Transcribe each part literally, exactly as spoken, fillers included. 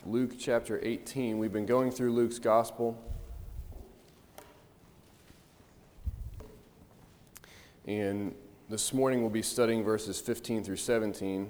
Luke chapter eighteen. We've been going through Luke's gospel. And this morning we'll be studying verses fifteen through seventeen.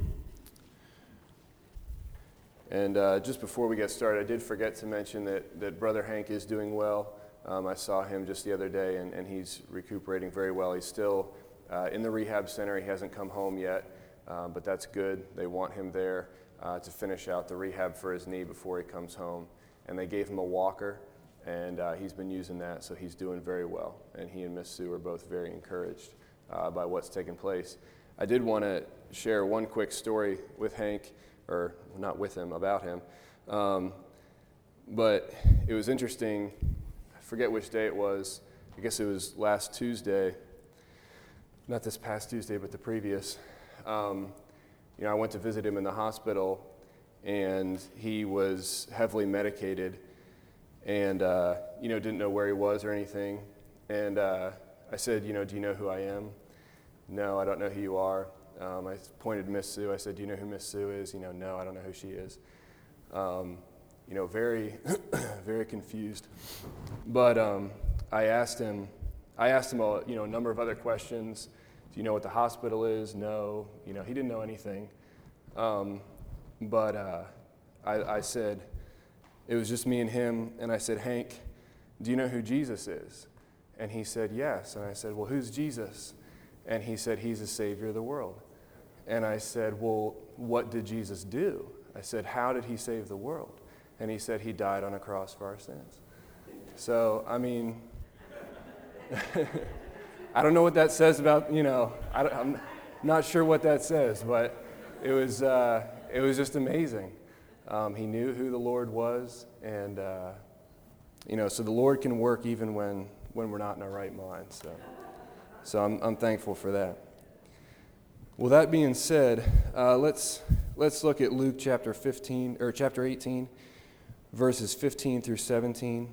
And uh, just before we get started, I did forget to mention that, that Brother Hank is doing well. Um, I saw him just the other day, and, and he's recuperating very well. He's still uh, in the rehab center. He hasn't come home yet, uh, but that's good. They want him there uh, to finish out the rehab for his knee before he comes home. And they gave him a walker, and uh, he's been using that, so he's doing very well. And he and Miss Sue are both very encouraged uh, by what's taken place. I did want to share one quick story with Hank, or not with him, about him. Um, but it was interesting. I forget which day it was. I guess it was last Tuesday. Not this past Tuesday, but the previous. Um, you know, I went to visit him in the hospital, and he was heavily medicated, and uh, you know, didn't know where he was or anything. And uh, I said, you know, do you know who I am? No, I don't know who you are. Um, I pointed to Miss Sue. I said, do you know who Miss Sue is? You know, no, I don't know who she is. Um, you know, very, very confused. But um, I asked him, I asked him a, you know, a number of other questions. Do you know what the hospital is? No. You know, he didn't know anything. Um, but uh, I, I said, it was just me and him, and I said, Hank, do you know who Jesus is? And he said, yes. And I said, well, who's Jesus? And he said, he's the Savior of the world. And I said, well, what did Jesus do? I said, how did he save the world? And he said, he died on a cross for our sins. So, I mean, I don't know what that says about, you know, I don't, I'm not sure what that says, but it was, uh, it was just amazing. Um, he knew who the Lord was, and, uh, you know, so the Lord can work even when, when we're not in our right mind. So, so I'm, I'm thankful for that. Well, that being said, uh, let's let's look at Luke chapter fifteen or chapter eighteen, verses fifteen through seventeen,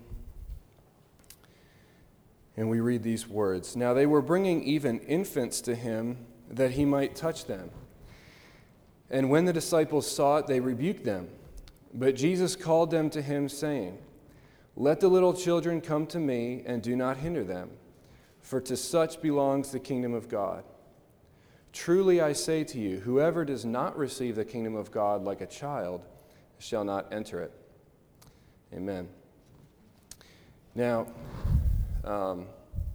and we read these words. Now they were bringing even infants to him that he might touch them. And when the disciples saw it, they rebuked them. But Jesus called them to him, saying, "Let the little children come to me, and do not hinder them, for to such belongs the kingdom of God. Truly I say to you, whoever does not receive the kingdom of God like a child shall not enter it." Amen. Now, um,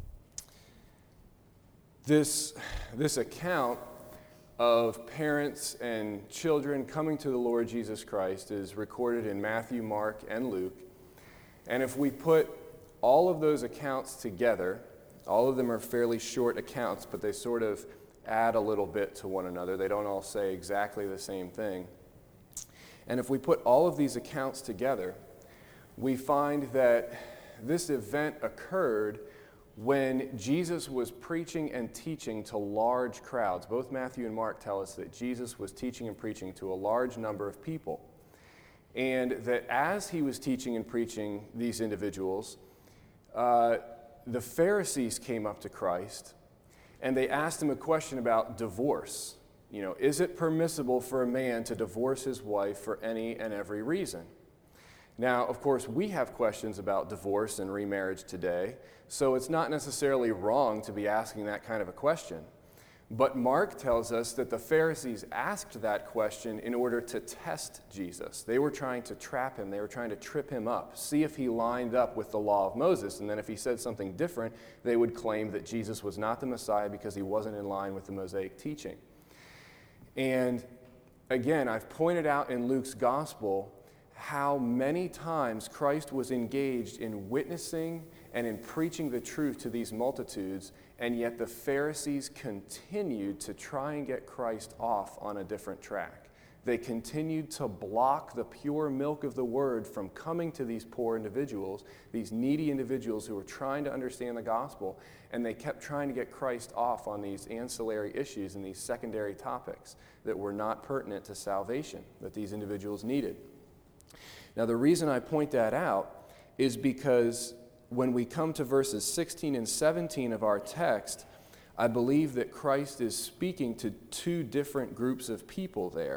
this, this account of parents and children coming to the Lord Jesus Christ is recorded in Matthew, Mark, and Luke. And if we put all of those accounts together, all of them are fairly short accounts, but they sort of add a little bit to one another. They don't all say exactly the same thing. And if we put all of these accounts together, we find that this event occurred when Jesus was preaching and teaching to large crowds. Both Matthew and Mark tell us that Jesus was teaching and preaching to a large number of people. And that as he was teaching and preaching these individuals, uh, the Pharisees came up to Christ, and they asked him a question about divorce. You know, is it permissible for a man to divorce his wife for any and every reason? Now, of course, we have questions about divorce and remarriage today, so it's not necessarily wrong to be asking that kind of a question. But Mark tells us that the Pharisees asked that question in order to test Jesus. They were trying to trap him. They were trying to trip him up, see if he lined up with the law of Moses. And then if he said something different, they would claim that Jesus was not the Messiah because he wasn't in line with the Mosaic teaching. And again, I've pointed out in Luke's gospel how many times Christ was engaged in witnessing and in preaching the truth to these multitudes, and yet the Pharisees continued to try and get Christ off on a different track. They continued to block the pure milk of the word from coming to these poor individuals, these needy individuals who were trying to understand the gospel, and they kept trying to get Christ off on these ancillary issues and these secondary topics that were not pertinent to salvation that these individuals needed. Now, the reason I point that out is because when we come to verses sixteen and seventeen of our text, I believe that Christ is speaking to two different groups of people there.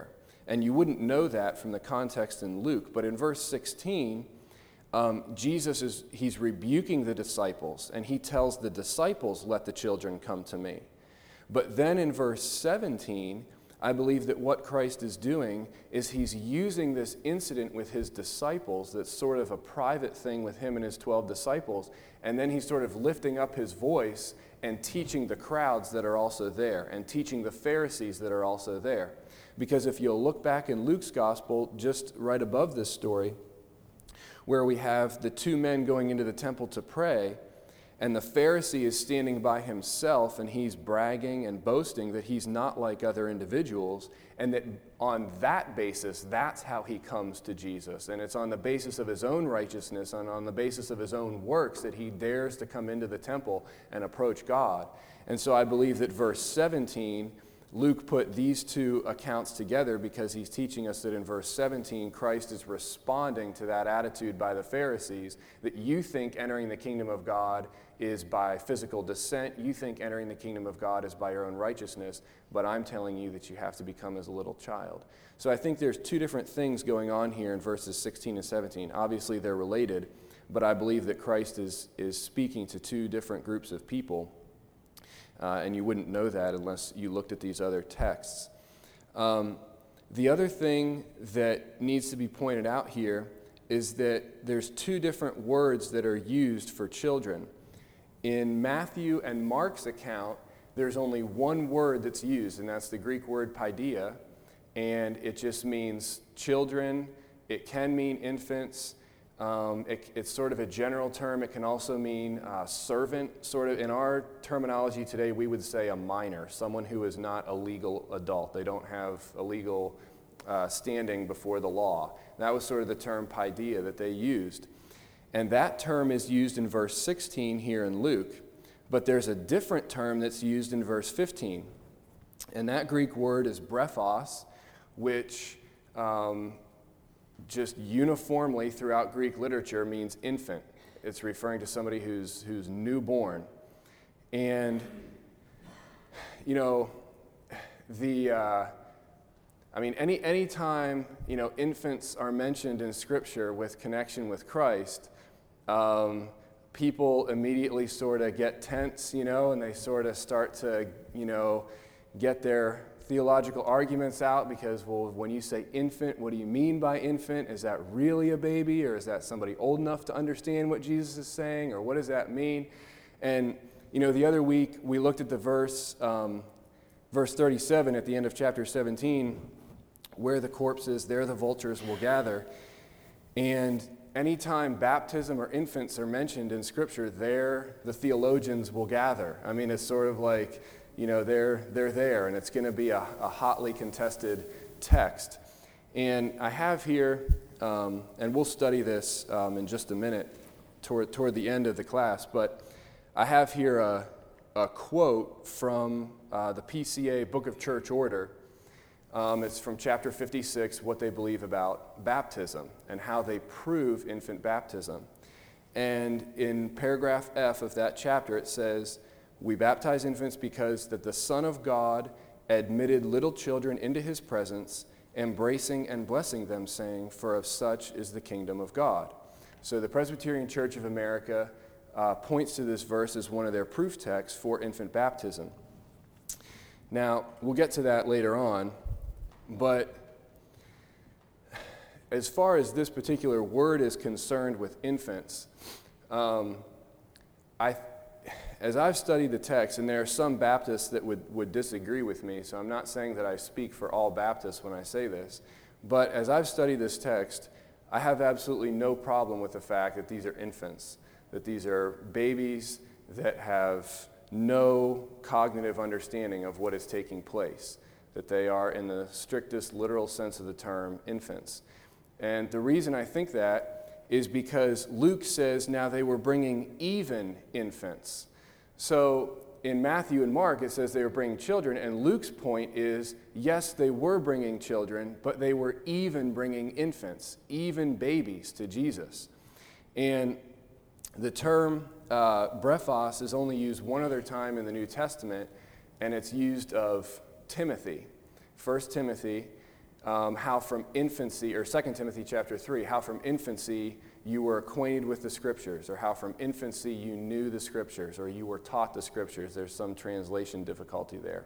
And you wouldn't know that from the context in Luke. But in verse sixteen, um, Jesus is, he's rebuking the disciples, and he tells the disciples, let the children come to me. But then in verse seventeen, I believe that what Christ is doing is he's using this incident with his disciples that's sort of a private thing with him and his twelve disciples, and then he's sort of lifting up his voice and teaching the crowds that are also there and teaching the Pharisees that are also there. Because if you'll look back in Luke's gospel, just right above this story, where we have the two men going into the temple to pray, and the Pharisee is standing by himself, and he's bragging and boasting that he's not like other individuals, and that on that basis, that's how he comes to Jesus. And it's on the basis of his own righteousness and on the basis of his own works that he dares to come into the temple and approach God. And so I believe that verse seventeen, Luke put these two accounts together because he's teaching us that in verse seventeen, Christ is responding to that attitude by the Pharisees that you think entering the kingdom of God is by physical descent. You think entering the kingdom of God is by your own righteousness, but I'm telling you that you have to become as a little child. So I think there's two different things going on here in verses sixteen and seventeen. Obviously, they're related, but I believe that Christ is, is speaking to two different groups of people. Uh, and you wouldn't know that unless you looked at these other texts. Um, the other thing that needs to be pointed out here is that there's two different words that are used for children. In Matthew and Mark's account, there's only one word that's used, and that's the Greek word paideia, and it just means children. It can mean infants. Um, it, it's sort of a general term. It can also mean uh, servant. Sort of in our terminology today, we would say a minor, someone who is not a legal adult. They don't have a legal uh, standing before the law. That was sort of the term paideia that they used. And that term is used in verse sixteen here in Luke, but there's a different term that's used in verse fifteen. And that Greek word is brephos, which um, just uniformly throughout Greek literature means infant. It's referring to somebody who's who's newborn. And, you know, the, uh, I mean, any any time, you know, infants are mentioned in Scripture with connection with Christ, um, people immediately sort of get tense, you know, and they sort of start to, you know, get their theological arguments out because, well, when you say infant, what do you mean by infant? Is that really a baby, or is that somebody old enough to understand what Jesus is saying, or what does that mean? And, you know, the other week we looked at the verse, um, verse thirty-seven at the end of chapter seventeen, where the corpses, there the vultures will gather. And anytime baptism or infants are mentioned in Scripture, there the theologians will gather. I mean, it's sort of like, you know, they're they're there, and it's going to be a, a hotly contested text. And I have here, um, and we'll study this um, in just a minute toward toward the end of the class, but I have here a, a quote from uh, the P C A Book of Church Order. Um, it's from chapter fifty-six, what they believe about baptism and how they prove infant baptism. And in paragraph F of that chapter, it says, "We baptize infants because that the Son of God admitted little children into his presence, embracing and blessing them, saying, 'For of such is the kingdom of God.'" So the Presbyterian Church of America uh, points to this verse as one of their proof texts for infant baptism. Now, we'll get to that later on, but as far as this particular word is concerned with infants, um, I As I've studied the text, and there are some Baptists that would, would disagree with me, so I'm not saying that I speak for all Baptists when I say this, but as I've studied this text, I have absolutely no problem with the fact that these are infants, that these are babies that have no cognitive understanding of what is taking place, that they are, in the strictest literal sense of the term, infants. And the reason I think that is because Luke says now they were bringing even infants. So in Matthew and Mark, it says they were bringing children, and Luke's point is, yes, they were bringing children, but they were even bringing infants, even babies to Jesus. And the term uh, brephos is only used one other time in the New Testament, and it's used of Timothy. First Timothy um, how from infancy, or Second Timothy chapter three, how from infancy you were acquainted with the Scriptures, or how from infancy you knew the Scriptures, or you were taught the Scriptures. There's some translation difficulty there.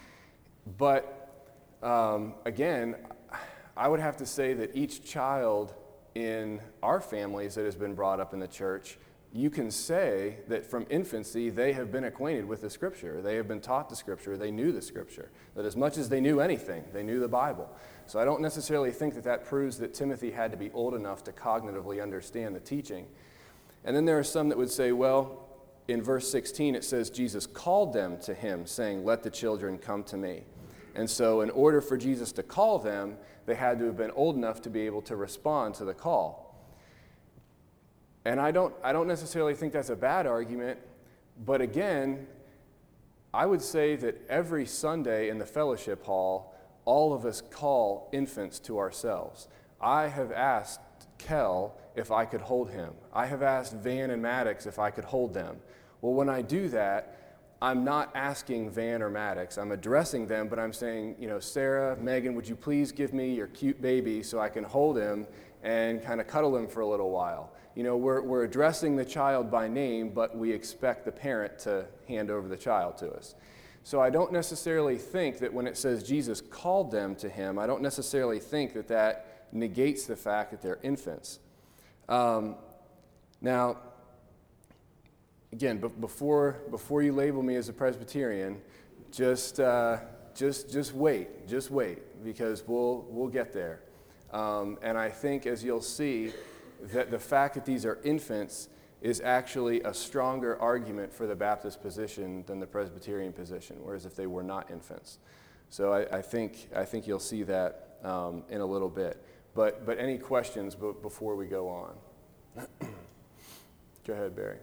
But um, again, I would have to say that each child in our families that has been brought up in the church, you can say that from infancy they have been acquainted with the Scripture. They have been taught the Scripture. They knew the Scripture. That as much as they knew anything, they knew the Bible. So I don't necessarily think that that proves that Timothy had to be old enough to cognitively understand the teaching. And then there are some that would say, well, in verse sixteen it says Jesus called them to him, saying, "Let the children come to me." And so in order for Jesus to call them, they had to have been old enough to be able to respond to the call. And I don't, I don't necessarily think that's a bad argument, but again, I would say that every Sunday in the fellowship hall, all of us call infants to ourselves. I have asked Kel if I could hold him. I have asked Van and Maddox if I could hold them. Well, when I do that, I'm not asking Van or Maddox. I'm addressing them, but I'm saying, you know, Sarah, Megan, would you please give me your cute baby so I can hold him and kind of cuddle him for a little while? You know, we're, we're addressing the child by name, but we expect the parent to hand over the child to us. So I don't necessarily think that when it says Jesus called them to him, I don't necessarily think that that negates the fact that they're infants. Um, now, again, b- before before you label me as a Presbyterian, just uh, just just wait, just wait, because we'll we'll get there. Um, and I think, as you'll see, that the fact that these are infants is actually a stronger argument for the Baptist position than the Presbyterian position, whereas if they were not infants. So I, I think I think you'll see that um, in a little bit. But but any questions b- before we go on? Go ahead, Barry.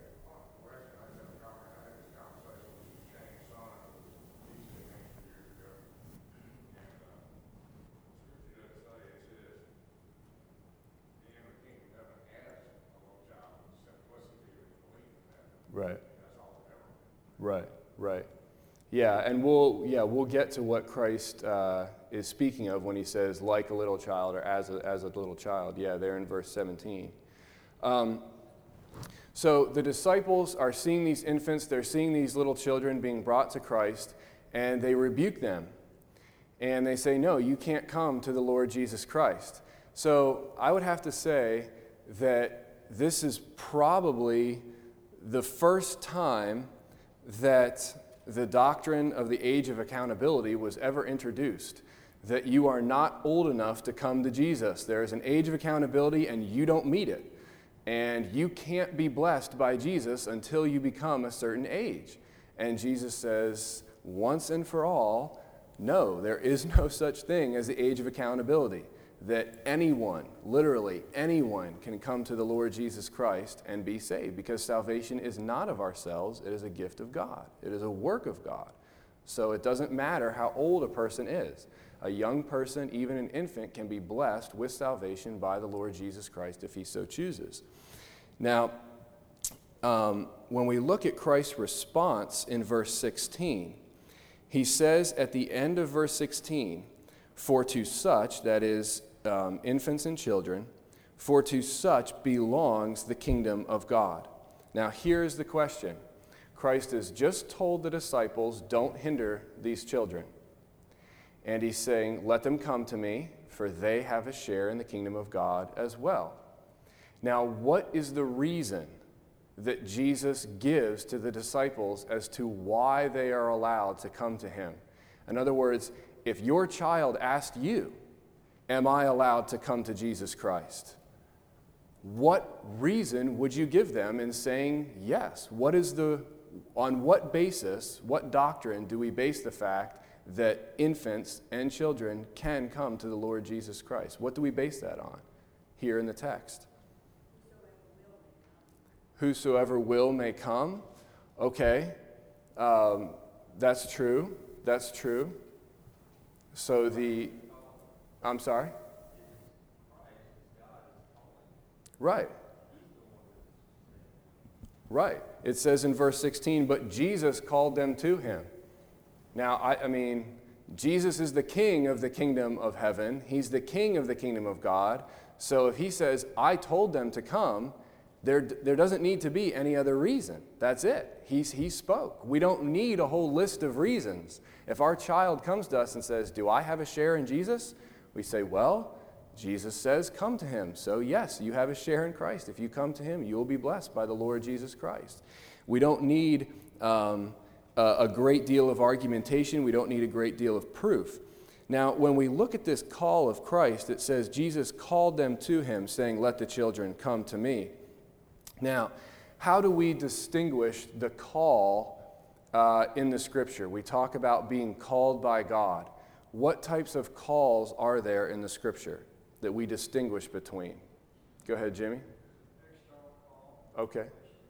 Right. Right, right. Yeah, and we'll yeah we'll get to what Christ uh, is speaking of when he says like a little child or as a, as a little child. Yeah, there in verse seventeen. Um, so the disciples are seeing these infants, they're seeing these little children being brought to Christ, and they rebuke them. And they say, no, you can't come to the Lord Jesus Christ. So I would have to say that this is probably the first time that the doctrine of the age of accountability was ever introduced, that you are not old enough to come to Jesus. There is an age of accountability and you don't meet it. And you can't be blessed by Jesus until you become a certain age. And Jesus says, once and for all, no, there is no such thing as the age of accountability. That anyone, literally anyone, can come to the Lord Jesus Christ and be saved, because salvation is not of ourselves, it is a gift of God. It is a work of God. So it doesn't matter how old a person is. A young person, even an infant, can be blessed with salvation by the Lord Jesus Christ if he so chooses. Now, um, when we look at Christ's response in verse sixteen, he says at the end of verse sixteen, "For to such," that is, Um, infants and children, "for to such belongs the kingdom of God." Now here's the question. Christ has just told the disciples, don't hinder these children. And he's saying, let them come to me, for they have a share in the kingdom of God as well. Now what is the reason that Jesus gives to the disciples as to why they are allowed to come to him? In other words, if your child asked you, am I allowed to come to Jesus Christ? What reason would you give them in saying yes? What is the, on what basis, what doctrine do we base the fact that infants and children can come to the Lord Jesus Christ? What do we base that on here in the text? Whosoever will may come. Okay, um, that's true. That's true. So the I'm sorry? Right. Right. It says in verse sixteen, but Jesus called them to him. Now, I, I mean, Jesus is the king of the kingdom of heaven. He's the king of the kingdom of God. So if he says, I told them to come, there, there doesn't need to be any other reason. That's it. He's, he spoke. We don't need a whole list of reasons. If our child comes to us and says, do I have a share in Jesus? We say, well, Jesus says, come to him. So yes, you have a share in Christ. If you come to him, you will be blessed by the Lord Jesus Christ. We don't need um, a, a great deal of argumentation. We don't need a great deal of proof. Now, when we look at this call of Christ, it says Jesus called them to him, saying, let the children come to me. Now, how do we distinguish the call uh, in the Scripture? We talk about being called by God. What types of calls are there in the Scripture that we distinguish between? Go ahead, Jimmy. Okay.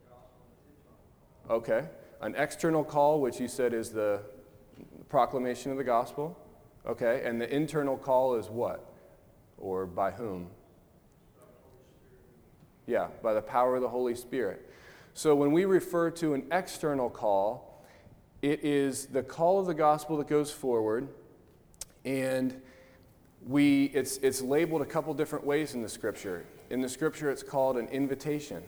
Okay. An external call, which you said is the proclamation of the gospel. Okay. And the internal call is what? Or by whom? Yeah, by the power of the Holy Spirit. So when we refer to an external call, it is the call of the gospel that goes forward, and we it's it's labeled a couple different ways in the Scripture. In the Scripture, it's called an invitation.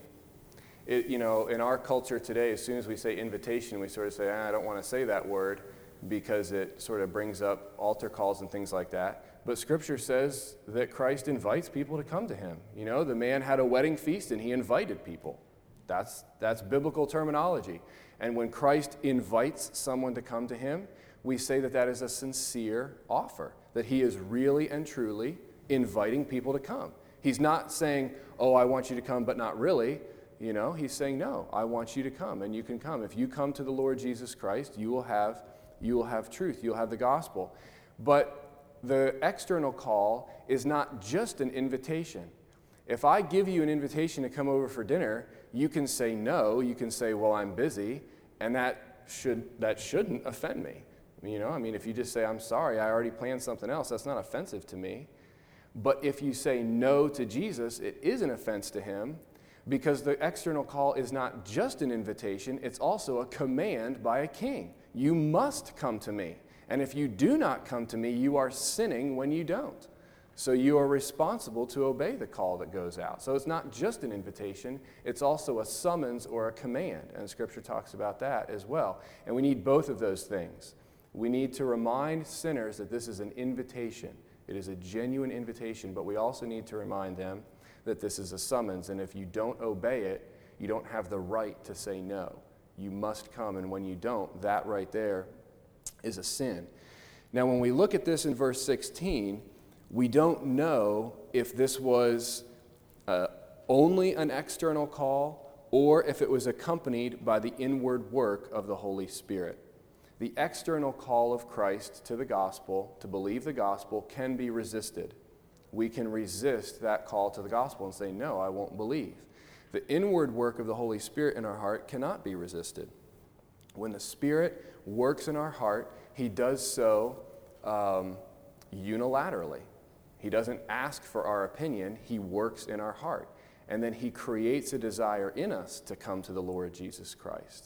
It, you know, in our culture today, as soon as we say invitation, we sort of say, ah, I don't want to say that word because it sort of brings up altar calls and things like that. But Scripture says that Christ invites people to come to him. You know, the man had a wedding feast and he invited people. That's, that's biblical terminology. And when Christ invites someone to come to him, we say that that is a sincere offer, that he is really and truly inviting people to come. He's not saying, oh, I want you to come, but not really. You know, he's saying, no, I want you to come, and you can come. If you come to the Lord Jesus Christ, you will have, you will have truth. You'll have the gospel. But the external call is not just an invitation. If I give you an invitation to come over for dinner, you can say no. You can say, well, I'm busy, and that should that shouldn't offend me. You know, I mean, if you just say, I'm sorry, I already planned something else, that's not offensive to me. But if you say no to Jesus, it is an offense to him, because the external call is not just an invitation, it's also a command by a king. You must come to me. And if you do not come to me, you are sinning when you don't. So you are responsible to obey the call that goes out. So it's not just an invitation, it's also a summons or a command. And Scripture talks about that as well. And we need both of those things. We need to remind sinners that this is an invitation. It is a genuine invitation, but we also need to remind them that this is a summons. And if you don't obey it, you don't have the right to say no. You must come, and when you don't, that right there is a sin. Now, when we look at this in verse sixteen, we don't know if this was uh, only an external call or if it was accompanied by the inward work of the Holy Spirit. The external call of Christ to the gospel, to believe the gospel, can be resisted. We can resist that call to the gospel and say, no, I won't believe. The inward work of the Holy Spirit in our heart cannot be resisted. When the Spirit works in our heart, he does so um, unilaterally. He doesn't ask for our opinion. He works in our heart. And then he creates a desire in us to come to the Lord Jesus Christ.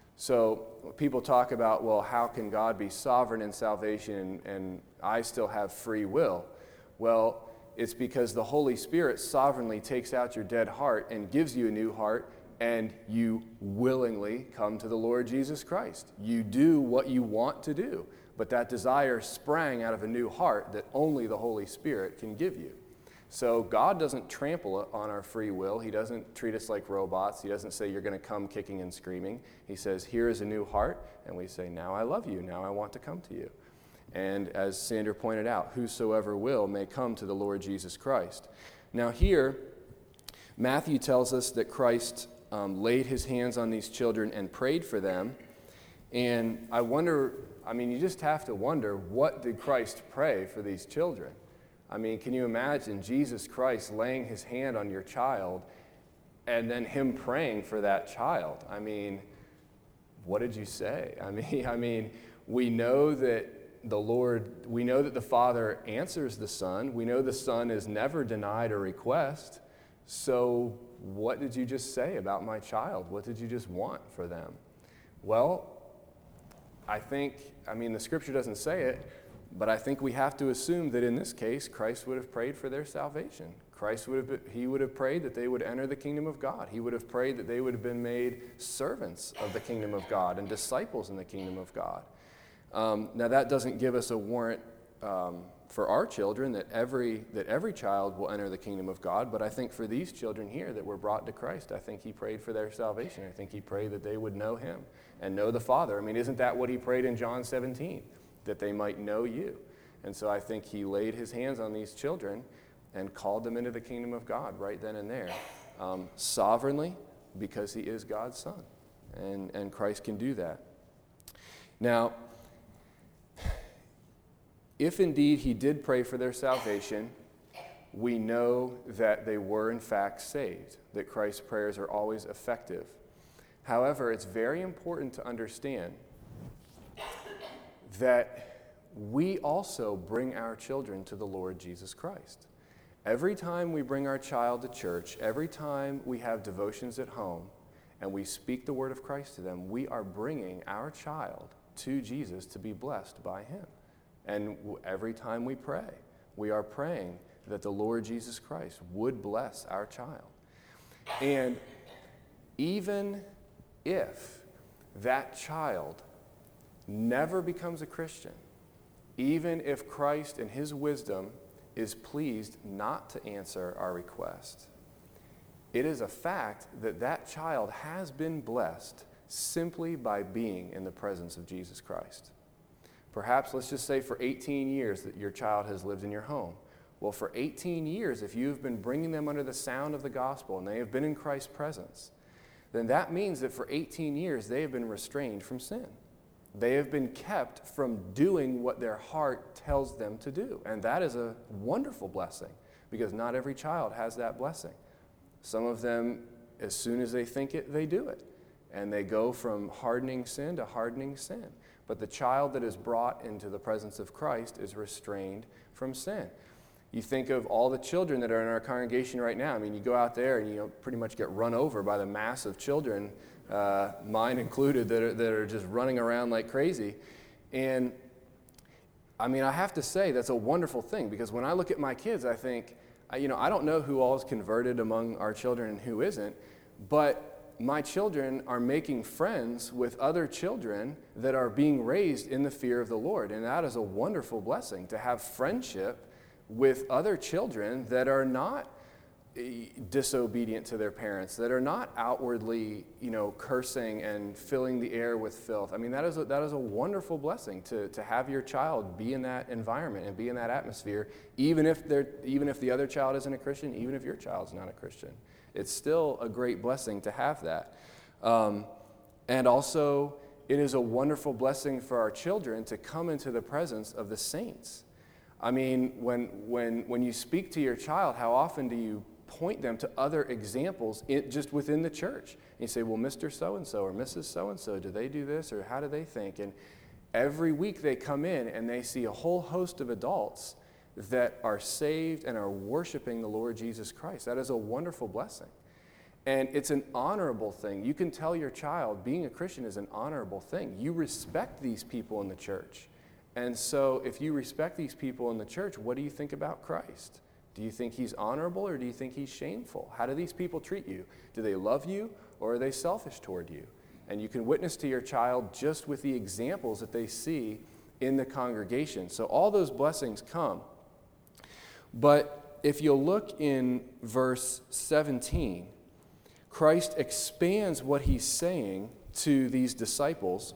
So people talk about, well, how can God be sovereign in salvation and, and I still have free will? Well, it's because the Holy Spirit sovereignly takes out your dead heart and gives you a new heart, and you willingly come to the Lord Jesus Christ. You do what you want to do, but that desire sprang out of a new heart that only the Holy Spirit can give you. So God doesn't trample on our free will. He doesn't treat us like robots. He doesn't say, you're going to come kicking and screaming. He says, here is a new heart, and we say, now I love you. Now I want to come to you. And as Sandra pointed out, whosoever will may come to the Lord Jesus Christ. Now here, Matthew tells us that Christ um, laid his hands on these children and prayed for them. And I wonder, I mean, you just have to wonder, what did Christ pray for these children? I mean, can you imagine Jesus Christ laying his hand on your child and then him praying for that child? I mean, what did you say? I mean, I mean, we know that the Lord, we know that the Father answers the Son. We know the Son is never denied a request. So what did you just say about my child? What did you just want for them? Well, I think, I mean, the Scripture doesn't say it, But I think we have to assume that in this case, Christ would have prayed for their salvation. Christ would have, he would have prayed that they would enter the kingdom of God. He would have prayed that they would have been made servants of the kingdom of God and disciples in the kingdom of God. Um, now that doesn't give us a warrant um, for our children that every that every child will enter the kingdom of God, but I think for these children here that were brought to Christ, I think he prayed for their salvation. I think he prayed that they would know him and know the Father. I mean, isn't that what he prayed in John seventeen? That they might know you. And so I think he laid his hands on these children and called them into the kingdom of God right then and there, um, sovereignly, because he is God's son, and, and Christ can do that. Now, if indeed he did pray for their salvation, we know that they were in fact saved, that Christ's prayers are always effective. However, it's very important to understand that we also bring our children to the Lord Jesus Christ. Every time we bring our child to church, every time we have devotions at home, and we speak the word of Christ to them, we are bringing our child to Jesus to be blessed by him. And every time we pray, we are praying that the Lord Jesus Christ would bless our child. And even if that child never becomes a Christian, even if Christ in his wisdom is pleased not to answer our request, it is a fact that that child has been blessed simply by being in the presence of Jesus Christ. Perhaps, let's just say for eighteen years that your child has lived in your home. Well, for eighteen years, if you've been bringing them under the sound of the gospel and they have been in Christ's presence, then that means that for eighteen years they have been restrained from sin. They have been kept from doing what their heart tells them to do. And that is a wonderful blessing, because not every child has that blessing. Some of them, as soon as they think it, they do it. And they go from hardening sin to hardening sin. But the child that is brought into the presence of Christ is restrained from sin. You think of all the children that are in our congregation right now. I mean, you go out there and you know, pretty much get run over by the mass of children, uh, mine included, that are, that are just running around like crazy. And I mean, I have to say that's a wonderful thing, because when I look at my kids, I think, you know, I don't know who all is converted among our children and who isn't, but my children are making friends with other children that are being raised in the fear of the Lord. And that is a wonderful blessing, to have friendship with other children that are not disobedient to their parents, that are not outwardly, you know, cursing and filling the air with filth. I mean, that is a, that is a wonderful blessing, to, to have your child be in that environment and be in that atmosphere, even if they're, even if the other child isn't a Christian, even if your child's not a Christian. It's still a great blessing to have that. Um, and also, it is a wonderful blessing for our children to come into the presence of the saints. I mean, when, when, when you speak to your child, how often do you point them to other examples in, just within the church? And you say, well, Mister So-and-so or Missus So-and-so, do they do this, or how do they think? And every week they come in and they see a whole host of adults that are saved and are worshiping the Lord Jesus Christ. That is a wonderful blessing. And it's an honorable thing. You can tell your child being a Christian is an honorable thing. You respect these people in the church. And so if you respect these people in the church, what do you think about Christ? Do you think he's honorable, or do you think he's shameful? How do these people treat you? Do they love you, or are they selfish toward you? And you can witness to your child just with the examples that they see in the congregation. So all those blessings come. But if you'll look in verse seventeen, Christ expands what he's saying to these disciples,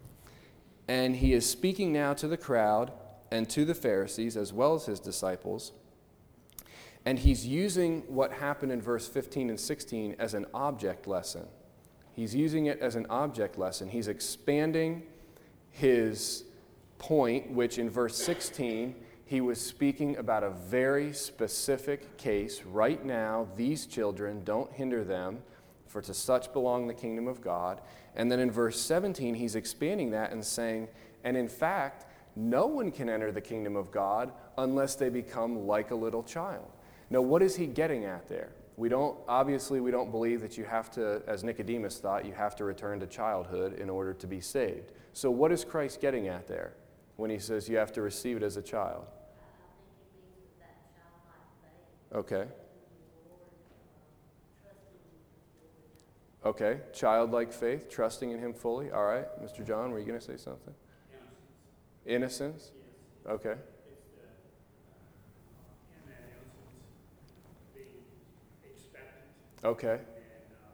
and he is speaking now to the crowd and to the Pharisees as well as his disciples, and he's using what happened in verse fifteen and sixteen as an object lesson. He's using it as an object lesson. He's expanding his point, which in verse sixteen, he was speaking about a very specific case. Right now, these children, don't hinder them, for to such belong the kingdom of God. And then in verse seventeen, he's expanding that and saying, and in fact, no one can enter the kingdom of God unless they become like a little child. Now, what is he getting at there? We don't, obviously, we don't believe that you have to, as Nicodemus thought, you have to return to childhood in order to be saved. So what is Christ getting at there? when he says you have to receive it as a child? Okay. Okay, childlike faith, trusting in him fully. All right, Mister John, were you going to say something? Innocence. Innocence? Yes. Okay. It's the, uh, in that innocence, being expectant. Okay. And uh,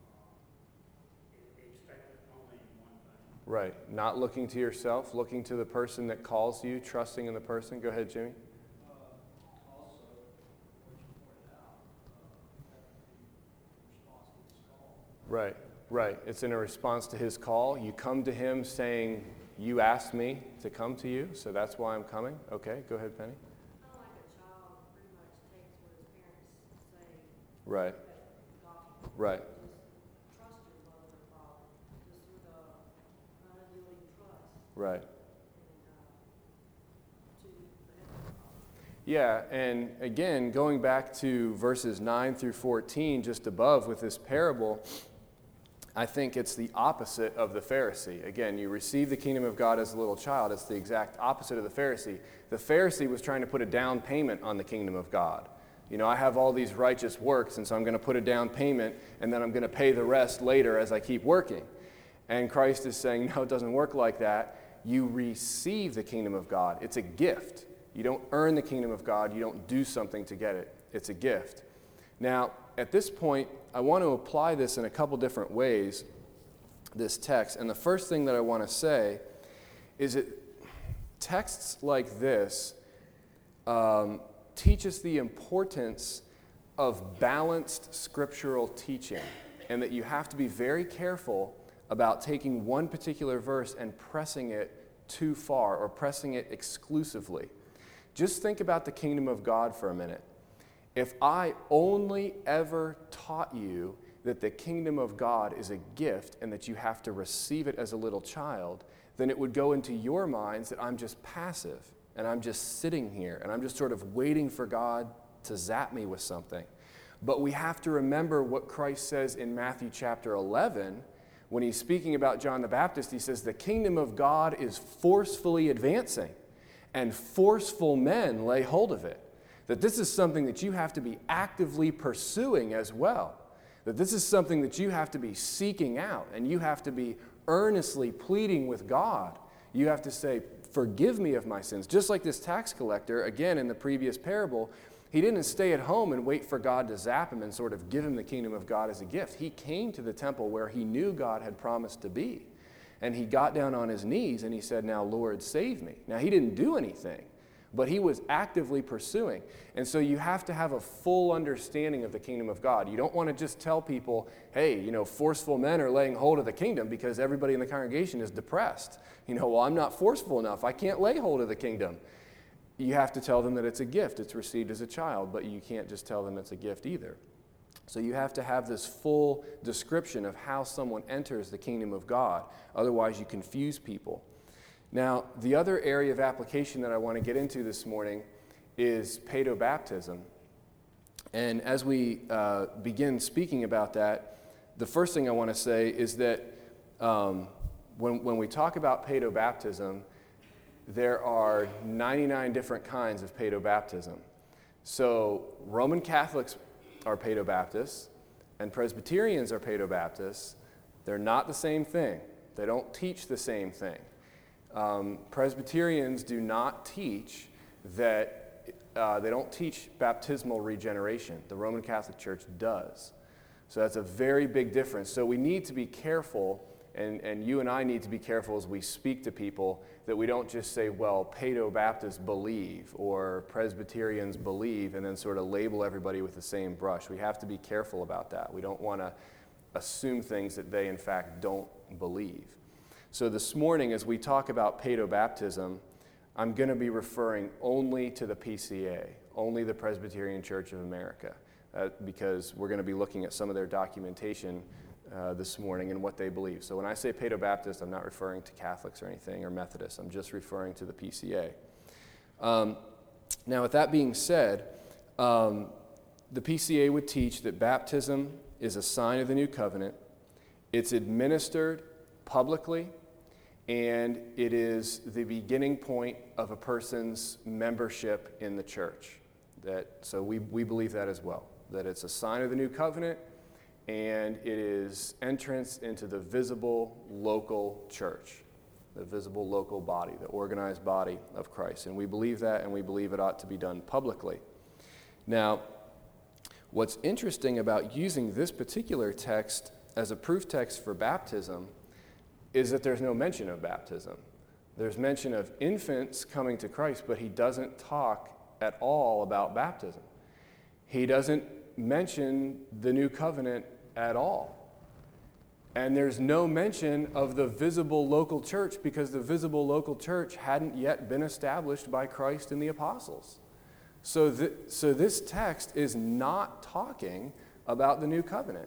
uh, expectant only in one thing. Right, not looking to yourself, looking to the person that calls you, trusting in the person. Go ahead, Jimmy. Right, right. It's in a response to his call. You come to him saying, you asked me to come to you, so that's why I'm coming. Okay, go ahead, Penny. Kind of like a child pretty much takes what his parents say. Right, right. Just trust your mother and father, just with a unending trust. Right. And, uh, to the Heavenly Father. Yeah, and again, going back to verses nine through fourteen, just above with this parable, I think it's the opposite of the Pharisee. Again, you receive the kingdom of God as a little child. It's the exact opposite of the Pharisee. The Pharisee was trying to put a down payment on the kingdom of God. You know, I have all these righteous works, and so I'm going to put a down payment, and then I'm going to pay the rest later as I keep working. And Christ is saying, no, it doesn't work like that. You receive the kingdom of God. It's a gift. You don't earn the kingdom of God. You don't do something to get it. It's a gift. Now, at this point, I want to apply this in a couple different ways, this text. And the first thing that I want to say is that texts like this um, teach us the importance of balanced scriptural teaching, and that you have to be very careful about taking one particular verse and pressing it too far or pressing it exclusively. Just think about the kingdom of God for a minute. If I only ever taught you that the kingdom of God is a gift and that you have to receive it as a little child, then it would go into your minds that I'm just passive and I'm just sitting here and I'm just sort of waiting for God to zap me with something. But we have to remember what Christ says in Matthew chapter eleven when he's speaking about John the Baptist. He says the kingdom of God is forcefully advancing, and forceful men lay hold of it. That this is something that you have to be actively pursuing as well. That this is something that you have to be seeking out, and you have to be earnestly pleading with God. You have to say, forgive me of my sins. Just like this tax collector, again in the previous parable, he didn't stay at home and wait for God to zap him and sort of give him the kingdom of God as a gift. He came to the temple where he knew God had promised to be. And he got down on his knees and he said, now, Lord, save me. Now, he didn't do anything, but he was actively pursuing. And so you have to have a full understanding of the kingdom of God. You don't want to just tell people, hey, you know, forceful men are laying hold of the kingdom because everybody in the congregation is depressed. You know, well, I'm not forceful enough. I can't lay hold of the kingdom. You have to tell them that it's a gift. It's received as a child, but you can't just tell them it's a gift either. So you have to have this full description of how someone enters the kingdom of God. Otherwise, you confuse people. Now, the other area of application that I want to get into this morning is paedobaptism. And as we uh, begin speaking about that, the first thing I want to say is that um, when, when we talk about paedobaptism, there are ninety-nine different kinds of paedobaptism. So Roman Catholics are paedobaptists, and Presbyterians are paedobaptists. They're not the same thing. They don't teach the same thing. Um, Presbyterians do not teach that, uh, they don't teach baptismal regeneration. The Roman Catholic Church does. So that's a very big difference. So we need to be careful, and, and you and I need to be careful as we speak to people, that we don't just say, well, Paedobaptists believe, or Presbyterians believe, and then sort of label everybody with the same brush. We have to be careful about that. We don't want to assume things that they, in fact, don't believe. So this morning, as we talk about paedobaptism, I'm going to be referring only to the P C A, only the Presbyterian Church of America, uh, because we're going to be looking at some of their documentation uh, this morning and what they believe. So when I say paedobaptist, I'm not referring to Catholics or anything, or Methodists. I'm just referring to the P C A. Um, now, with that being said, um, the P C A would teach that baptism is a sign of the new covenant. It's administered publicly, and it is the beginning point of a person's membership in the church. That, so we, we believe that as well, that it's a sign of the new covenant, and it is entrance into the visible local church, the visible local body, the organized body of Christ. And we believe that, and we believe it ought to be done publicly. Now, what's interesting about using this particular text as a proof text for baptism is that there's no mention of baptism. There's mention of infants coming to Christ, but he doesn't talk at all about baptism. He doesn't mention the new covenant at all. And there's no mention of the visible local church because the visible local church hadn't yet been established by Christ and the apostles. So, th- so this text is not talking about the new covenant.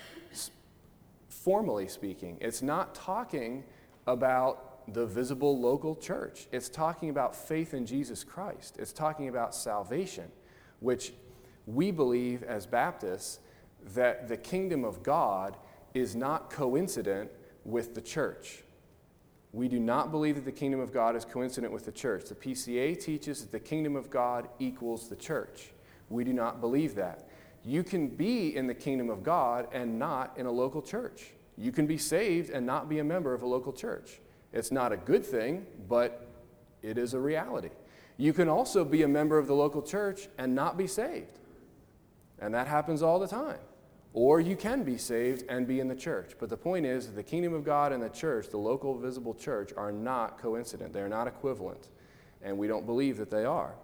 Formally speaking, it's not talking about the visible local church. It's talking about faith in Jesus Christ. It's talking about salvation, which we believe as Baptists that the kingdom of God is not coincident with the church. We do not believe that the kingdom of God is coincident with the church. The P C A teaches that the kingdom of God equals the church. We do not believe that. You can be in the kingdom of God and not in a local church. You can be saved and not be a member of a local church. It's not a good thing, but it is a reality. You can also be a member of the local church and not be saved. And that happens all the time. Or you can be saved and be in the church. But the point is that the kingdom of God and the church, the local visible church, are not coincident. They are not equivalent. And we don't believe that they are.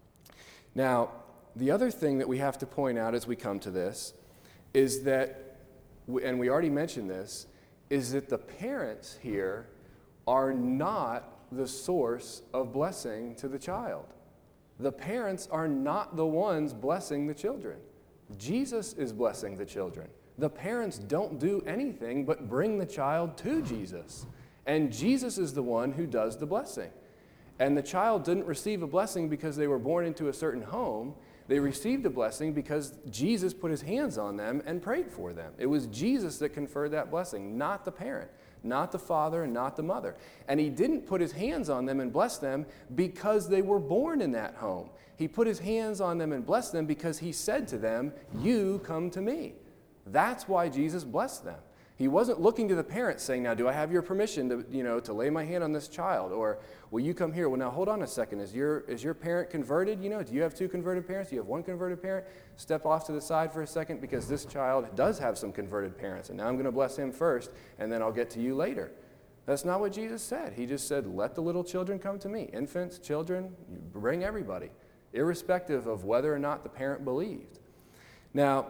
Now, the other thing that we have to point out as we come to this is that, and we already mentioned this, is that the parents here are not the source of blessing to the child. The parents are not the ones blessing the children. Jesus is blessing the children. The parents don't do anything but bring the child to Jesus. And Jesus is the one who does the blessing. And the child didn't receive a blessing because they were born into a certain home. They received a blessing because Jesus put his hands on them and prayed for them. It was Jesus that conferred that blessing, not the parent, not the father, and not the mother. And he didn't put his hands on them and bless them because they were born in that home. He put his hands on them and blessed them because he said to them, "You come to me." That's why Jesus blessed them. He wasn't looking to the parents saying, "Now, do I have your permission to, you know, to lay my hand on this child?" Or, "Will you come here?" Well, now, hold on a second. Is your, is your parent converted? You know, do you have two converted parents? Do you have one converted parent? Step off to the side for a second because this child does have some converted parents. And now I'm going to bless him first, and then I'll get to you later. That's not what Jesus said. He just said, "Let the little children come to me." Infants, children, you bring everybody, irrespective of whether or not the parent believed. Now,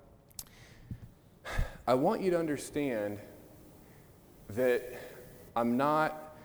I want you to understand that I'm not,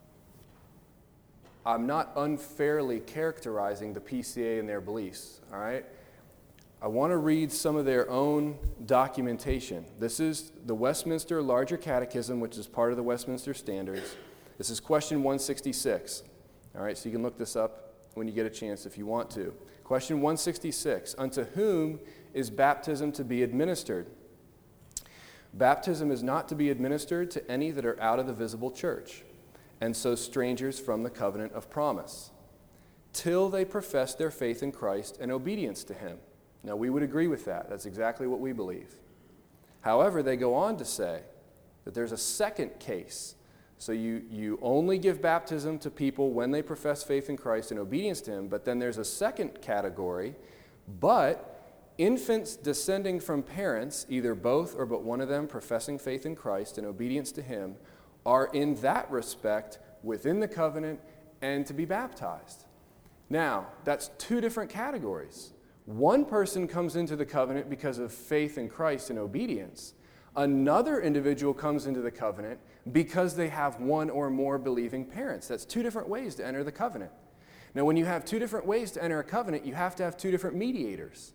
I'm not unfairly characterizing the P C A and their beliefs, all right? I want to read some of their own documentation. This is the Westminster Larger Catechism, which is part of the Westminster Standards. This is question one sixty-six, all right? So you can look this up when you get a chance if you want to. Question one sixty-six, unto whom is baptism to be administered? Baptism is not to be administered to any that are out of the visible church, and so strangers from the covenant of promise, till they profess their faith in Christ and obedience to him. Now, we would agree with that. That's exactly what we believe. However, they go on to say that there's a second case. So you, you only give baptism to people when they profess faith in Christ and obedience to him, but then there's a second category, but infants descending from parents, either both or but one of them professing faith in Christ and obedience to him, are in that respect within the covenant and to be baptized. Now, that's two different categories. One person comes into the covenant because of faith in Christ and obedience. Another individual comes into the covenant because they have one or more believing parents. That's two different ways to enter the covenant. Now, when you have two different ways to enter a covenant, you have to have two different mediators.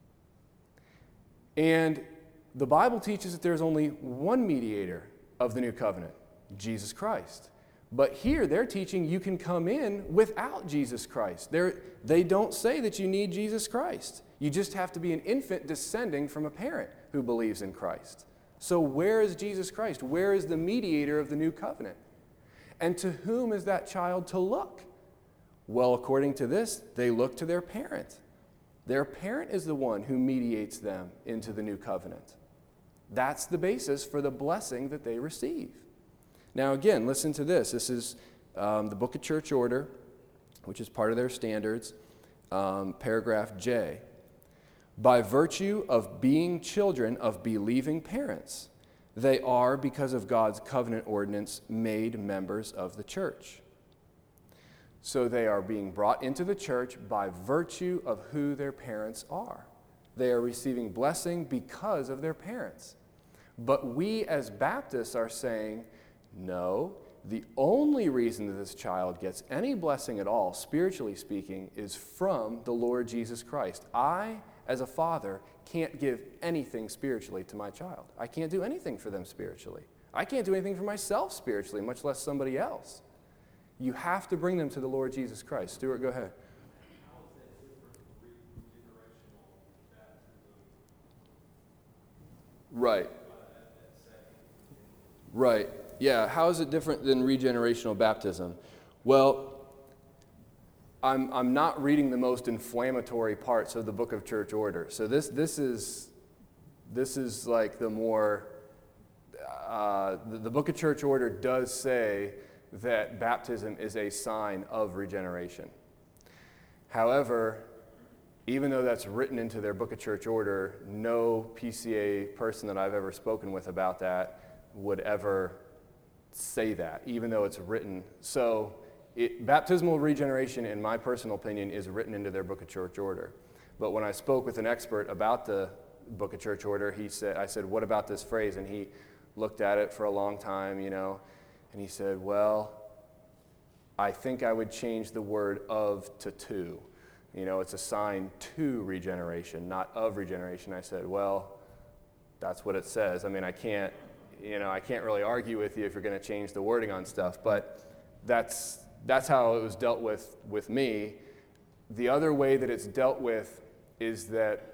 And the Bible teaches that there's only one mediator of the new covenant, Jesus Christ. But here they're teaching you can come in without Jesus Christ. They're, they don't say that you need Jesus Christ. You just have to be an infant descending from a parent who believes in Christ. So where is Jesus Christ? Where is the mediator of the new covenant? And to whom is that child to look? Well, according to this, they look to their parent. Their parent is the one who mediates them into the new covenant. That's the basis for the blessing that they receive. Now again, listen to this. This is um, the Book of Church Order, which is part of their standards, um, paragraph J. By virtue of being children of believing parents, they are, because of God's covenant ordinance, made members of the church. So they are being brought into the church by virtue of who their parents are. They are receiving blessing because of their parents. But we as Baptists are saying, no, the only reason that this child gets any blessing at all, spiritually speaking, is from the Lord Jesus Christ. I, as a father, can't give anything spiritually to my child. I can't do anything for them spiritually. I can't do anything for myself spiritually, much less somebody else. You have to bring them to the Lord Jesus Christ. Stuart, go ahead. How is that different from regenerational baptism? Right. Right. Yeah. How is it different than regenerational baptism? Well, I'm I'm not reading the most inflammatory parts of the Book of Church Order. So this this is this is like the more uh, the, the Book of Church Order does say that baptism is a sign of regeneration. However, even though that's written into their Book of Church Order, no P C A person that I've ever spoken with about that would ever say that, even though it's written. So it, baptismal regeneration, in my personal opinion, is written into their Book of Church Order. But when I spoke with an expert about the Book of Church Order, he said, I said, what about this phrase? And he looked at it for a long time, you know, and he said, well, I think I would change the word of to to. You know, it's a sign to regeneration, not of regeneration. I said, well, that's what it says. I mean, I can't, you know, I can't really argue with you if you're going to change the wording on stuff, but that's that's how it was dealt with with me. The other way that it's dealt with is that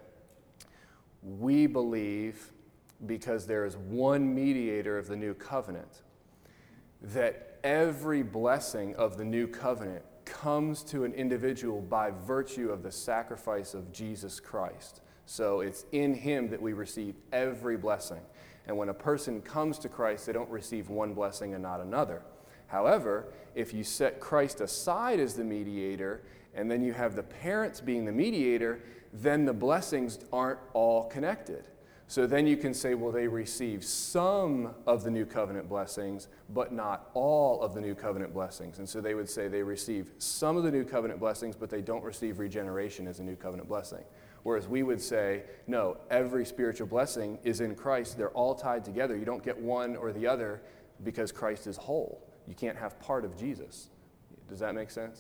we believe, because there is one mediator of the new covenant, that every blessing of the new covenant comes to an individual by virtue of the sacrifice of Jesus Christ. So it's in him that we receive every blessing. And when a person comes to Christ, they don't receive one blessing and not another. However, if you set Christ aside as the mediator, and then you have the parents being the mediator, then the blessings aren't all connected. So then you can say, well, they receive some of the new covenant blessings, but not all of the new covenant blessings. And so they would say they receive some of the new covenant blessings, but they don't receive regeneration as a new covenant blessing. Whereas we would say, no, every spiritual blessing is in Christ. They're all tied together. You don't get one or the other because Christ is whole. You can't have part of Jesus. Does that make sense?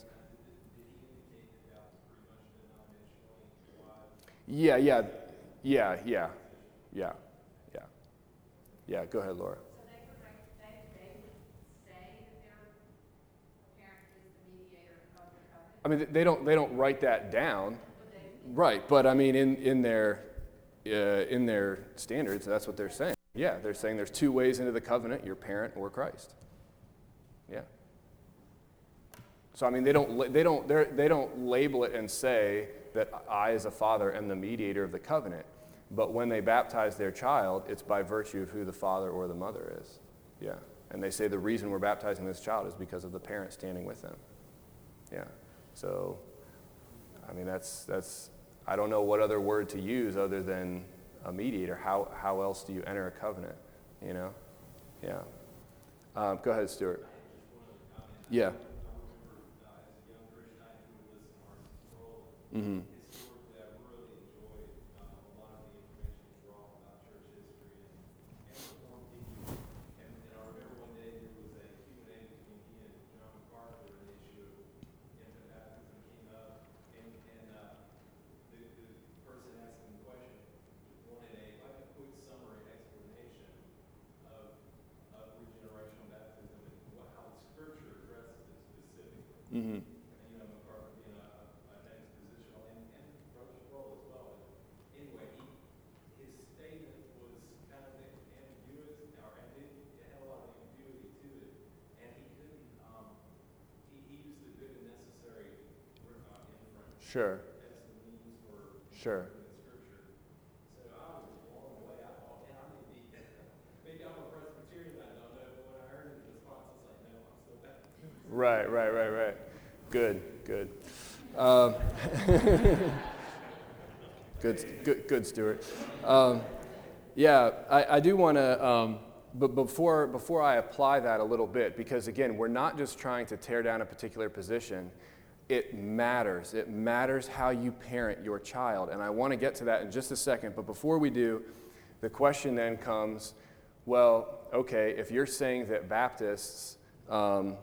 Yeah, yeah, yeah, yeah, yeah, yeah. Yeah, go ahead, Laura. So they would, rec- they, they would say that their parent is the mediator of the covenant? I mean, they don't they don't write that down, Would they? right? But I mean, in in their uh, in their standards, that's what they're saying. Yeah, they're saying there's two ways into the covenant: your parent or Christ. Yeah. So I mean, they don't they don't they they don't label it and say that I, as a father, am the mediator of the covenant. But when they baptize their child, it's by virtue of who the father or the mother is. Yeah. And they say the reason we're baptizing this child is because of the parent standing with them. Yeah. So, I mean, that's that's. I don't know what other word to use other than a mediator. How how else do you enter a covenant? You know. Yeah. Um, go ahead, Stuart. Yeah. Mm-hmm. Historically, I've really enjoyed um, a lot of the information you brought about church history and, and Reformed teaching. And, and I remember one day there was a Q and A between he and John MacArthur, and the issue of infant baptism came up, and, and uh, the, the person asking the question wanted a like a quick summary explanation of of regenerational baptism and what, how the Scripture addresses it specifically. Mm-hmm. You know, MacArthur being a, a, an expositional, and, Sure. as the means for Sure. in Scripture. So I was blown away. I thought, man, I may be, maybe I'm a Presbyterian, I don't know, but when I heard his response, I was like, no, I'm still Baptist. Right, right, right, right. Good, good. Um, good, good, good, Stuart. Um, yeah, I, I do want to, um, but before before I apply that a little bit, because again, we're not just trying to tear down a particular position. It matters. It matters how you parent your child, and I want to get to that in just a second. But before we do, the question then comes, well, okay, if you're saying that Baptists, um,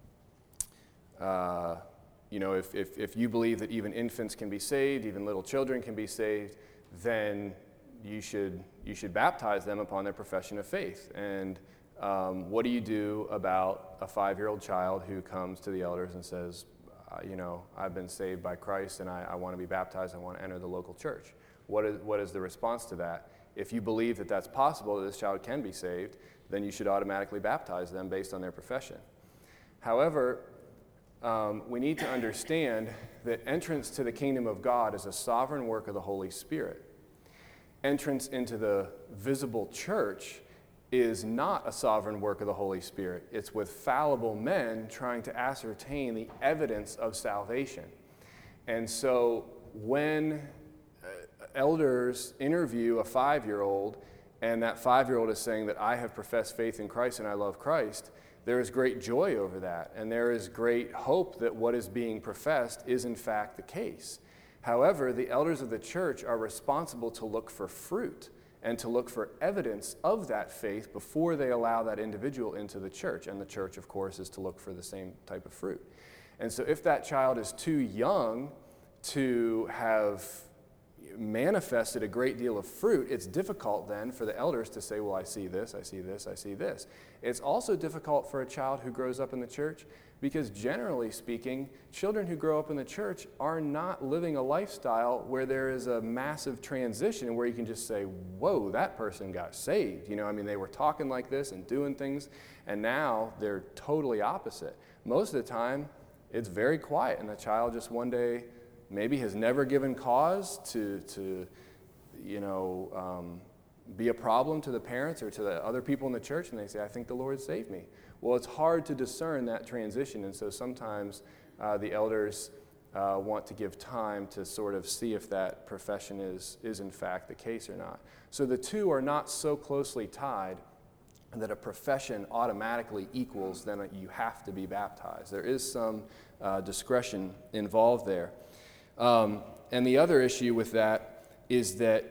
uh, you know, if, if, if you believe that even infants can be saved, even little children can be saved, then you should you should baptize them upon their profession of faith. And um, what do you do about a five-year-old child who comes to the elders and says, uh, you know, I've been saved by Christ and I, I want to be baptized, I want to enter the local church? What is what is the response to that? If you believe that that's possible, that this child can be saved, then you should automatically baptize them based on their profession. However, um, we need to understand that entrance to the kingdom of God is a sovereign work of the Holy Spirit. Entrance into the visible church is not a sovereign work of the Holy Spirit. It's with fallible men trying to ascertain the evidence of salvation. And so when uh, elders interview a five-year-old, and that five-year-old is saying that I have professed faith in Christ and I love Christ, there is great joy over that, and there is great hope that what is being professed is in fact the case. However, the elders of the church are responsible to look for fruit and to look for evidence of that faith before they allow that individual into the church. And the church, of course, is to look for the same type of fruit. And so if that child is too young to have manifested a great deal of fruit, it's difficult then for the elders to say, well, I see this, I see this, I see this. It's also difficult for a child who grows up in the church because generally speaking, children who grow up in the church are not living a lifestyle where there is a massive transition where you can just say, whoa, that person got saved. You know, I mean, they were talking like this and doing things, and now they're totally opposite. Most of the time, it's very quiet, and the child just one day maybe has never given cause to, to you know, um, be a problem to the parents or to the other people in the church, and they say, I think the Lord saved me. Well, it's hard to discern that transition, and so sometimes uh, the elders uh, want to give time to sort of see if that profession is, is in fact the case or not. So the two are not so closely tied that a profession automatically equals then you have to be baptized. There is some uh, discretion involved there. Um, and the other issue with that is that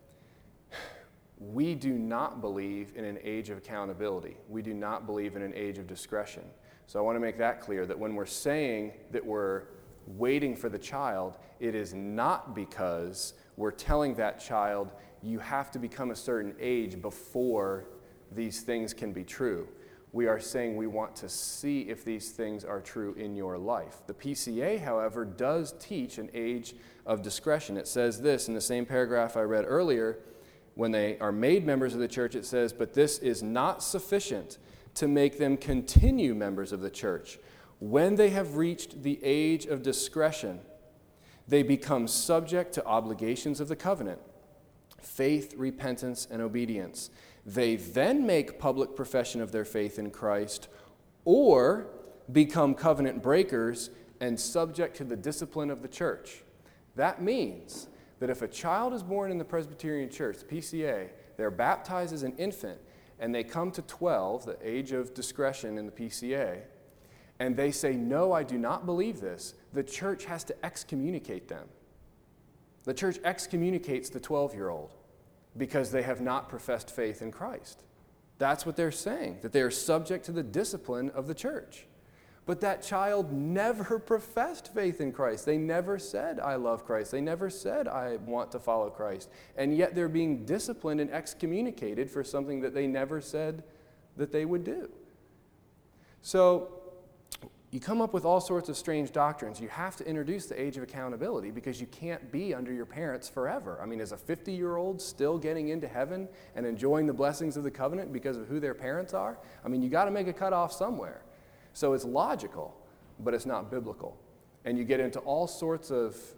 we do not believe in an age of accountability. We do not believe in an age of discretion. So I want to make that clear, that when we're saying that we're waiting for the child, it is not because we're telling that child, you have to become a certain age before these things can be true. We are saying we want to see if these things are true in your life. The P C A, however, does teach an age of discretion. It says this in the same paragraph I read earlier. When they are made members of the church, it says, but this is not sufficient to make them continue members of the church. When they have reached the age of discretion, they become subject to obligations of the covenant, faith, repentance, and obedience. They then make public profession of their faith in Christ or become covenant breakers and subject to the discipline of the church. That means that if a child is born in the Presbyterian Church, the P C A, they're baptized as an infant, and they come to twelve, the age of discretion in the P C A, and they say, no, I do not believe this, the church has to excommunicate them. The church excommunicates the twelve-year-old because they have not professed faith in Christ. That's what they're saying, that they are subject to the discipline of the church. But that child never professed faith in Christ. They never said, I love Christ. They never said, I want to follow Christ. And yet they're being disciplined and excommunicated for something that they never said that they would do. So you come up with all sorts of strange doctrines. You have to introduce the age of accountability because you can't be under your parents forever. I mean, is a fifty-year-old still getting into heaven and enjoying the blessings of the covenant because of who their parents are? I mean, you got to make a cutoff somewhere. So it's logical, but it's not biblical. And you get into all sorts of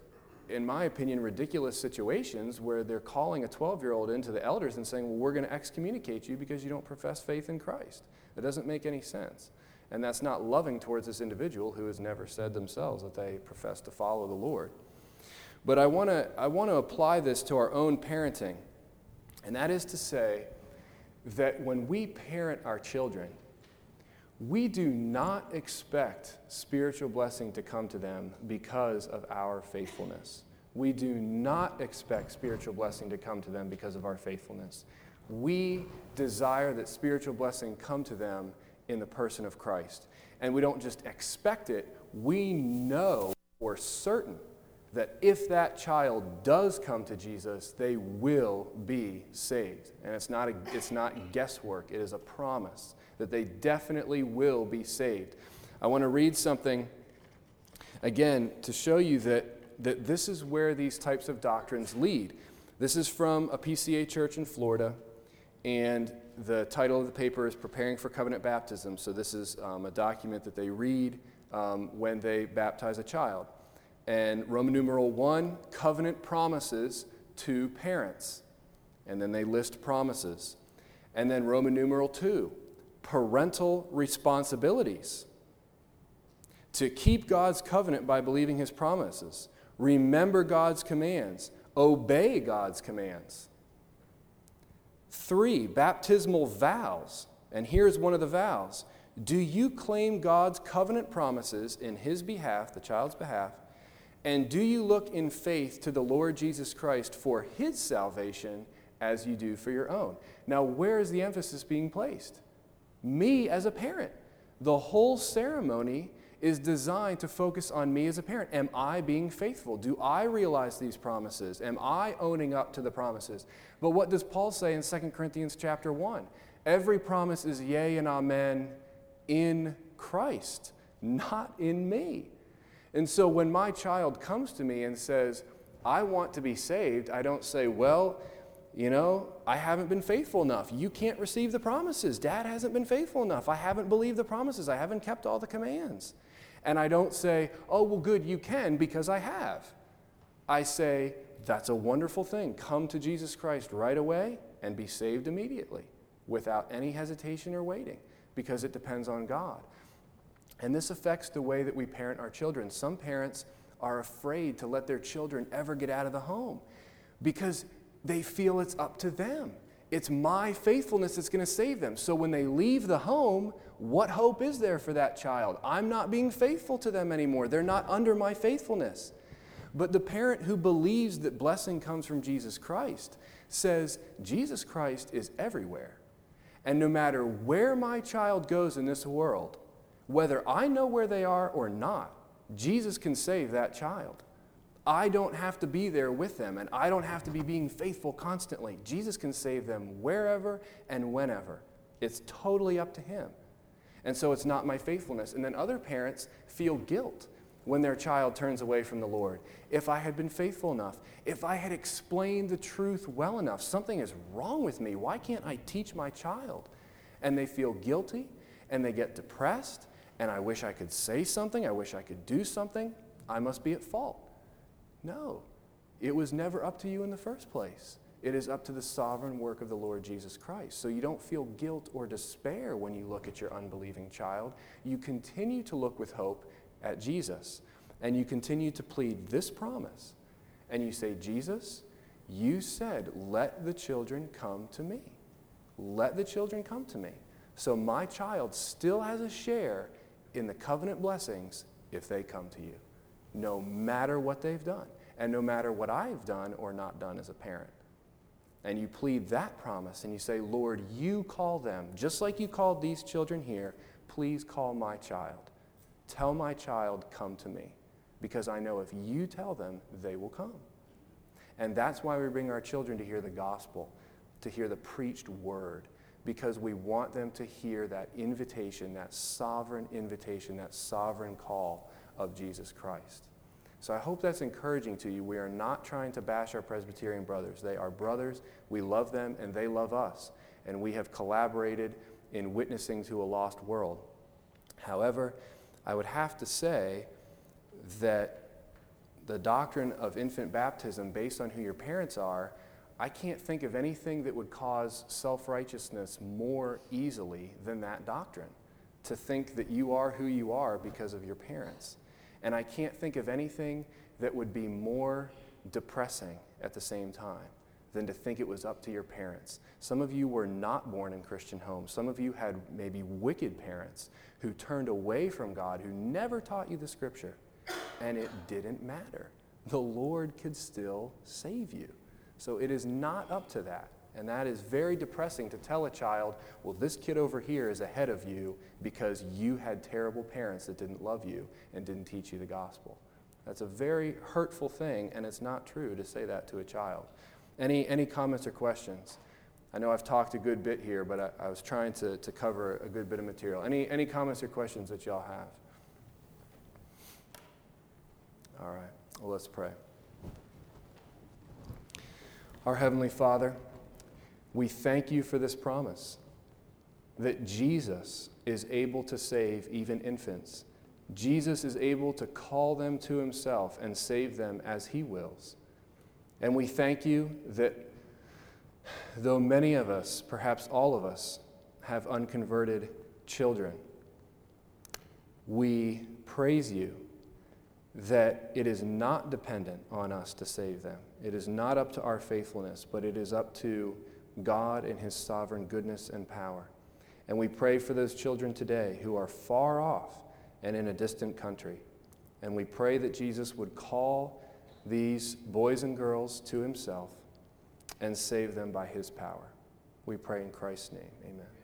in my opinion, ridiculous situations where they're calling a twelve-year-old into the elders and saying, well, we're going to excommunicate you because you don't profess faith in Christ. That doesn't make any sense. And that's not loving towards this individual who has never said themselves that they profess to follow the Lord. But I want to I want to apply this to our own parenting. And that is to say that when we parent our children, we do not expect spiritual blessing to come to them because of our faithfulness. We do not expect spiritual blessing to come to them because of our faithfulness. We desire that spiritual blessing come to them in the person of Christ. And we don't just expect it, we know for certain that if that child does come to Jesus, they will be saved. And it's not a, it's not guesswork, it is a promise that they definitely will be saved. I want to read something again to show you that, that this is where these types of doctrines lead. This is from a P C A church in Florida, and the title of the paper is Preparing for Covenant Baptism. So this is um, a document that they read um, when they baptize a child. And Roman numeral one, covenant promises to parents. And then they list promises. And then Roman numeral two, parental responsibilities. To keep God's covenant by believing his promises. Remember God's commands. Obey God's commands. Three, baptismal vows. And here's one of the vows. Do you claim God's covenant promises in his behalf, the child's behalf, and do you look in faith to the Lord Jesus Christ for his salvation as you do for your own? Now, where is the emphasis being placed? Me as a parent. The whole ceremony is designed to focus on me as a parent. Am I being faithful? Do I realize these promises? Am I owning up to the promises? But what does Paul say in Second Corinthians chapter one? Every promise is yea and amen in Christ, not in me. And so when my child comes to me and says, I want to be saved, I don't say, well, you know, I haven't been faithful enough. You can't receive the promises. Dad hasn't been faithful enough. I haven't believed the promises. I haven't kept all the commands. And I don't say, oh, well, good, you can because I have. I say, that's a wonderful thing. Come to Jesus Christ right away and be saved immediately without any hesitation or waiting because it depends on God. And this affects the way that we parent our children. Some parents are afraid to let their children ever get out of the home because they feel it's up to them. It's my faithfulness that's going to save them. So when they leave the home, what hope is there for that child? I'm not being faithful to them anymore. They're not under my faithfulness. But the parent who believes that blessing comes from Jesus Christ says, Jesus Christ is everywhere. And no matter where my child goes in this world, whether I know where they are or not, Jesus can save that child. I don't have to be there with them, and I don't have to be being faithful constantly. Jesus can save them wherever and whenever. It's totally up to him. And so it's not my faithfulness. And then other parents feel guilt when their child turns away from the Lord. If I had been faithful enough, if I had explained the truth well enough, something is wrong with me. Why can't I teach my child? And they feel guilty, and they get depressed, and I wish I could say something. I wish I could do something. I must be at fault. No, it was never up to you in the first place. It is up to the sovereign work of the Lord Jesus Christ. So you don't feel guilt or despair when you look at your unbelieving child. You continue to look with hope at Jesus, and you continue to plead this promise. And you say, Jesus, you said, let the children come to me. Let the children come to me. So my child still has a share in the covenant blessings if they come to you, no matter what they've done, and no matter what I've done or not done as a parent. And you plead that promise, and you say, Lord, you call them, just like you called these children here, please call my child. Tell my child, come to me, because I know if you tell them, they will come. And that's why we bring our children to hear the gospel, to hear the preached word, because we want them to hear that invitation, that sovereign invitation, that sovereign call of Jesus Christ. So I hope that's encouraging to you. We are not trying to bash our Presbyterian brothers. They are brothers. We love them, and they love us. And we have collaborated in witnessing to a lost world. However, I would have to say that the doctrine of infant baptism based on who your parents are, I can't think of anything that would cause self-righteousness more easily than that doctrine, to think that you are who you are because of your parents. And I can't think of anything that would be more depressing at the same time than to think it was up to your parents. Some of you were not born in Christian homes. Some of you had maybe wicked parents who turned away from God, who never taught you the Scripture, and it didn't matter. The Lord could still save you. So it is not up to that. And that is very depressing to tell a child, well, this kid over here is ahead of you because you had terrible parents that didn't love you and didn't teach you the gospel. That's a very hurtful thing, and it's not true to say that to a child. Any any comments or questions? I know I've talked a good bit here, but I, I was trying to, to cover a good bit of material. Any any comments or questions that y'all have? All right, well, let's pray. Our Heavenly Father, we thank you for this promise that Jesus is able to save even infants. Jesus is able to call them to himself and save them as he wills. And we thank you that though many of us, perhaps all of us, have unconverted children, we praise you that it is not dependent on us to save them. It is not up to our faithfulness, but it is up to God and his sovereign goodness and power. And we pray for those children today who are far off and in a distant country. And we pray that Jesus would call these boys and girls to himself and save them by his power. We pray in Christ's name. Amen.